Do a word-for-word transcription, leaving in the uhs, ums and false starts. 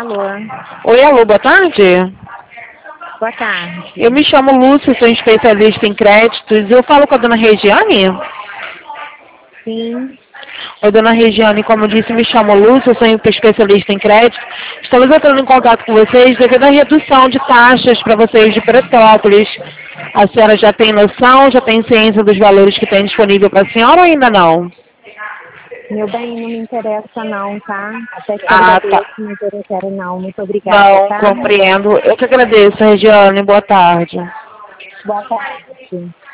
Alô? Oi, alô, boa tarde. Boa tarde. Eu me chamo Lúcia, sou especialista em créditos. Eu falo com a dona Regiane? Sim. Oi, dona Regiane, como eu disse, me chamo Lúcia, sou especialista em crédito. Estamos entrando em contato com vocês devido à redução de taxas para vocês de Petrópolis. A senhora já tem noção, já tem ciência dos valores que tem disponível para a senhora ou ainda não? Meu bem, não me interessa não, tá? Até que Ah, agradeço, tá. mas eu não quero não. Muito obrigada, Não, tá? compreendo. Eu que agradeço, Regiane. Boa tarde. Boa tarde.